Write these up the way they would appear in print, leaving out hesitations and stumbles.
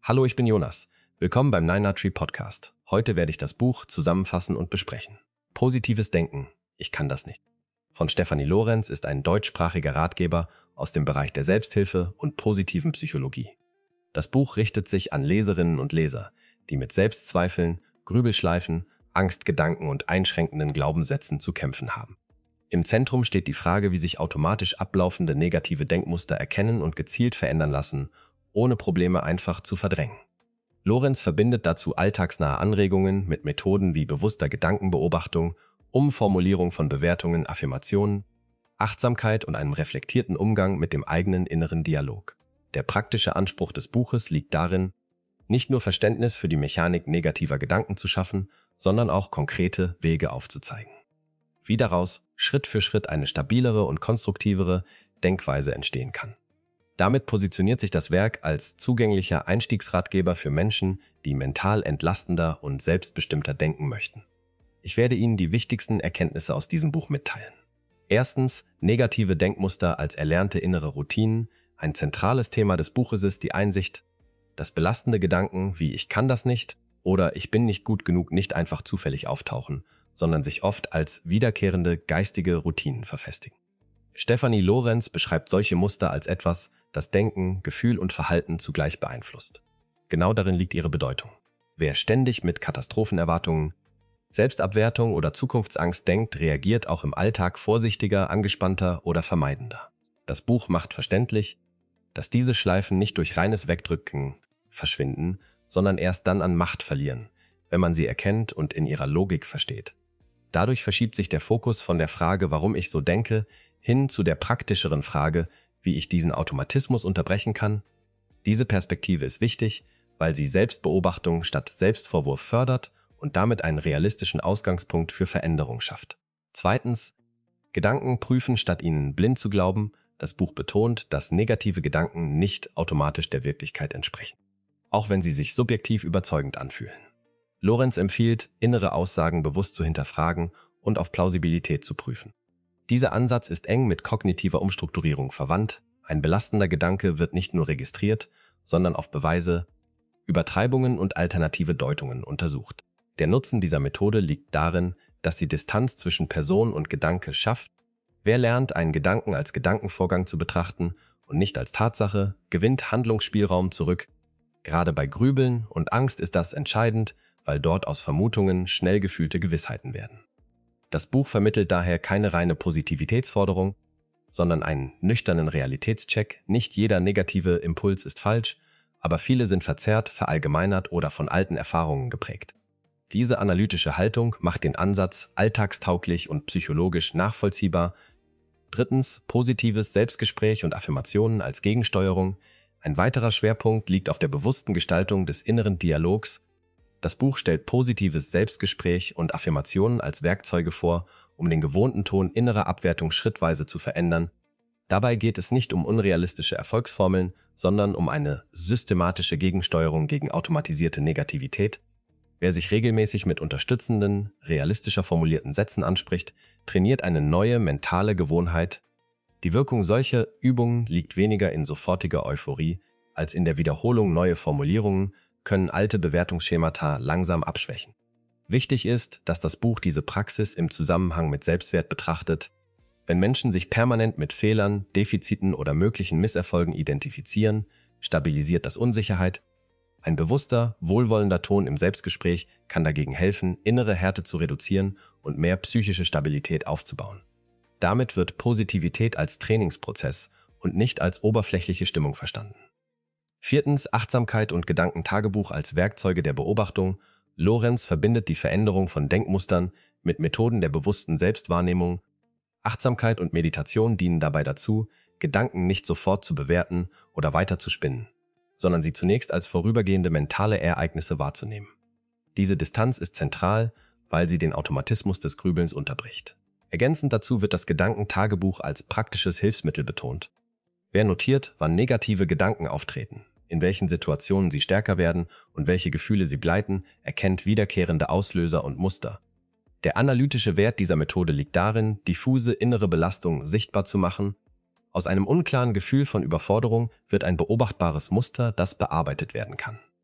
Hallo, ich bin Jonas. Willkommen beim 9 Tree Podcast. Heute werde ich das Buch zusammenfassen und besprechen. Positives Denken. Ich kann das nicht. Von Stefanie Lorenz ist ein deutschsprachiger Ratgeber aus dem Bereich der Selbsthilfe und positiven Psychologie. Das Buch richtet sich an Leserinnen und Leser, die mit Selbstzweifeln, Grübelschleifen, Angstgedanken und einschränkenden Glaubenssätzen zu kämpfen haben. Im Zentrum steht die Frage, wie sich automatisch ablaufende negative Denkmuster erkennen und gezielt verändern lassen, ohne Probleme einfach zu verdrängen. Lorenz verbindet dazu alltagsnahe Anregungen mit Methoden wie bewusster Gedankenbeobachtung, Umformulierung von Bewertungen, Affirmationen, Achtsamkeit und einem reflektierten Umgang mit dem eigenen inneren Dialog. Der praktische Anspruch des Buches liegt darin, nicht nur Verständnis für die Mechanik negativer Gedanken zu schaffen, sondern auch konkrete Wege aufzuzeigen. Wie daraus Schritt für Schritt eine stabilere und konstruktivere Denkweise entstehen kann. Damit positioniert sich das Werk als zugänglicher Einstiegsratgeber für Menschen, die mental entlastender und selbstbestimmter denken möchten. Ich werde Ihnen die wichtigsten Erkenntnisse aus diesem Buch mitteilen. Erstens, negative Denkmuster als erlernte innere Routinen. Ein zentrales Thema des Buches ist die Einsicht, dass belastende Gedanken wie „Ich kann das nicht“ oder „Ich bin nicht gut genug“ nicht einfach zufällig auftauchen, sondern sich oft als wiederkehrende geistige Routinen verfestigen. Stefanie Lorenz beschreibt solche Muster als etwas, das Denken, Gefühl und Verhalten zugleich beeinflusst. Genau darin liegt ihre Bedeutung. Wer ständig mit Katastrophenerwartungen, Selbstabwertung oder Zukunftsangst denkt, reagiert auch im Alltag vorsichtiger, angespannter oder vermeidender. Das Buch macht verständlich, dass diese Schleifen nicht durch reines Wegdrücken verschwinden, sondern erst dann an Macht verlieren, wenn man sie erkennt und in ihrer Logik versteht. Dadurch verschiebt sich der Fokus von der Frage, warum ich so denke, hin zu der praktischeren Frage, wie ich diesen Automatismus unterbrechen kann. Diese Perspektive ist wichtig, weil sie Selbstbeobachtung statt Selbstvorwurf fördert und damit einen realistischen Ausgangspunkt für Veränderung schafft. Zweitens, Gedanken prüfen, statt ihnen blind zu glauben. Das Buch betont, dass negative Gedanken nicht automatisch der Wirklichkeit entsprechen, auch wenn sie sich subjektiv überzeugend anfühlen. Lorenz empfiehlt, innere Aussagen bewusst zu hinterfragen und auf Plausibilität zu prüfen. Dieser Ansatz ist eng mit kognitiver Umstrukturierung verwandt. Ein belastender Gedanke wird nicht nur registriert, sondern auf Beweise, Übertreibungen und alternative Deutungen untersucht. Der Nutzen dieser Methode liegt darin, dass sie Distanz zwischen Person und Gedanke schafft. Wer lernt, einen Gedanken als Gedankenvorgang zu betrachten und nicht als Tatsache, gewinnt Handlungsspielraum zurück. Gerade bei Grübeln und Angst ist das entscheidend, weil dort aus Vermutungen schnell gefühlte Gewissheiten werden. Das Buch vermittelt daher keine reine Positivitätsforderung, sondern einen nüchternen Realitätscheck. Nicht jeder negative Impuls ist falsch, aber viele sind verzerrt, verallgemeinert oder von alten Erfahrungen geprägt. Diese analytische Haltung macht den Ansatz alltagstauglich und psychologisch nachvollziehbar. Drittens, positives Selbstgespräch und Affirmationen als Gegensteuerung. Ein weiterer Schwerpunkt liegt auf der bewussten Gestaltung des inneren Dialogs. Das Buch stellt positives Selbstgespräch und Affirmationen als Werkzeuge vor, um den gewohnten Ton innerer Abwertung schrittweise zu verändern. Dabei geht es nicht um unrealistische Erfolgsformeln, sondern um eine systematische Gegensteuerung gegen automatisierte Negativität. Wer sich regelmäßig mit unterstützenden, realistischer formulierten Sätzen anspricht, trainiert eine neue mentale Gewohnheit. Die Wirkung solcher Übungen liegt weniger in sofortiger Euphorie als in der Wiederholung. Neue Formulierungen können alte Bewertungsschemata langsam abschwächen. Wichtig ist, dass das Buch diese Praxis im Zusammenhang mit Selbstwert betrachtet. Wenn Menschen sich permanent mit Fehlern, Defiziten oder möglichen Misserfolgen identifizieren, stabilisiert das Unsicherheit. Ein bewusster, wohlwollender Ton im Selbstgespräch kann dagegen helfen, innere Härte zu reduzieren und mehr psychische Stabilität aufzubauen. Damit wird Positivität als Trainingsprozess und nicht als oberflächliche Stimmung verstanden. Viertens, Achtsamkeit und Gedankentagebuch als Werkzeuge der Beobachtung. Lorenz verbindet die Veränderung von Denkmustern mit Methoden der bewussten Selbstwahrnehmung. Achtsamkeit und Meditation dienen dabei dazu, Gedanken nicht sofort zu bewerten oder weiter zu spinnen, sondern sie zunächst als vorübergehende mentale Ereignisse wahrzunehmen. Diese Distanz ist zentral, weil sie den Automatismus des Grübelns unterbricht. Ergänzend dazu wird das Gedankentagebuch als praktisches Hilfsmittel betont. Wer notiert, wann negative Gedanken auftreten, in welchen Situationen sie stärker werden und welche Gefühle sie begleiten, erkennt wiederkehrende Auslöser und Muster. Der analytische Wert dieser Methode liegt darin, diffuse innere Belastungen sichtbar zu machen. Aus einem unklaren Gefühl von Überforderung wird ein beobachtbares Muster, das bearbeitet werden kann.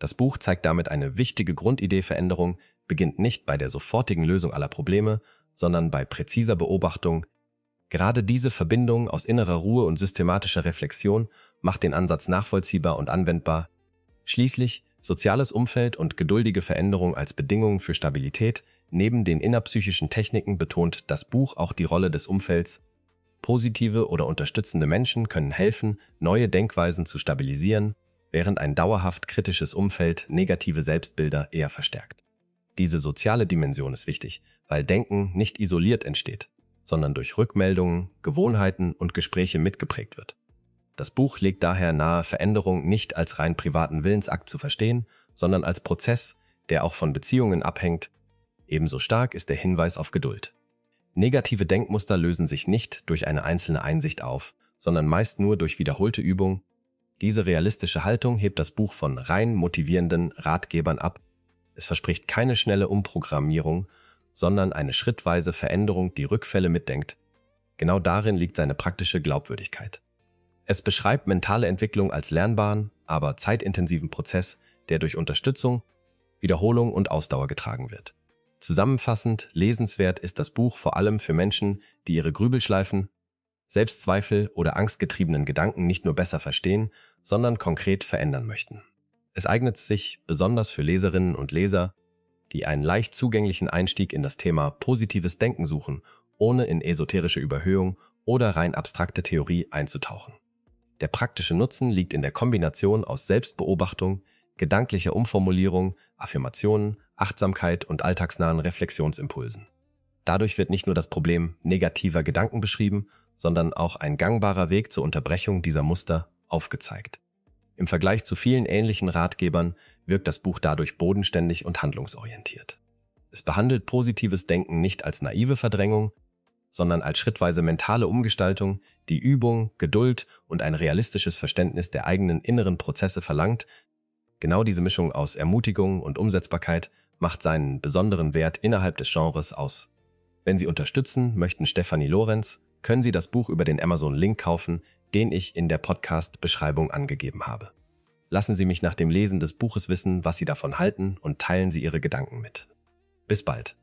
Das Buch zeigt damit eine wichtige Grundidee: Veränderung beginnt nicht bei der sofortigen Lösung aller Probleme, sondern bei präziser Beobachtung. Gerade diese Verbindung aus innerer Ruhe und systematischer Reflexion macht den Ansatz nachvollziehbar und anwendbar. Schließlich soziales Umfeld und geduldige Veränderung als Bedingungen für Stabilität. Neben den innerpsychischen Techniken betont das Buch auch die Rolle des Umfelds. Positive oder unterstützende Menschen können helfen, neue Denkweisen zu stabilisieren, während ein dauerhaft kritisches Umfeld negative Selbstbilder eher verstärkt. Diese soziale Dimension ist wichtig, weil Denken nicht isoliert entsteht, sondern durch Rückmeldungen, Gewohnheiten und Gespräche mitgeprägt wird. Das Buch legt daher nahe, Veränderung nicht als rein privaten Willensakt zu verstehen, sondern als Prozess, der auch von Beziehungen abhängt. Ebenso stark ist der Hinweis auf Geduld. Negative Denkmuster lösen sich nicht durch eine einzelne Einsicht auf, sondern meist nur durch wiederholte Übung. Diese realistische Haltung hebt das Buch von rein motivierenden Ratgebern ab. Es verspricht keine schnelle Umprogrammierung, sondern eine schrittweise Veränderung, die Rückfälle mitdenkt. Genau darin liegt seine praktische Glaubwürdigkeit. Es beschreibt mentale Entwicklung als lernbaren, aber zeitintensiven Prozess, der durch Unterstützung, Wiederholung und Ausdauer getragen wird. Zusammenfassend, lesenswert ist das Buch vor allem für Menschen, die ihre Grübelschleifen, Selbstzweifel oder angstgetriebenen Gedanken nicht nur besser verstehen, sondern konkret verändern möchten. Es eignet sich besonders für Leserinnen und Leser, die einen leicht zugänglichen Einstieg in das Thema positives Denken suchen, ohne in esoterische Überhöhung oder rein abstrakte Theorie einzutauchen. Der praktische Nutzen liegt in der Kombination aus Selbstbeobachtung, gedanklicher Umformulierung, Affirmationen, Achtsamkeit und alltagsnahen Reflexionsimpulsen. Dadurch wird nicht nur das Problem negativer Gedanken beschrieben, sondern auch ein gangbarer Weg zur Unterbrechung dieser Muster aufgezeigt. Im Vergleich zu vielen ähnlichen Ratgebern wirkt das Buch dadurch bodenständig und handlungsorientiert. Es behandelt positives Denken nicht als naive Verdrängung, sondern als schrittweise mentale Umgestaltung, die Übung, Geduld und ein realistisches Verständnis der eigenen inneren Prozesse verlangt. Genau diese Mischung aus Ermutigung und Umsetzbarkeit macht seinen besonderen Wert innerhalb des Genres aus. Wenn Sie unterstützen möchten Stefanie Lorenz, können Sie das Buch über den Amazon-Link kaufen, den ich in der Podcast-Beschreibung angegeben habe. Lassen Sie mich nach dem Lesen des Buches wissen, was Sie davon halten, und teilen Sie Ihre Gedanken mit. Bis bald.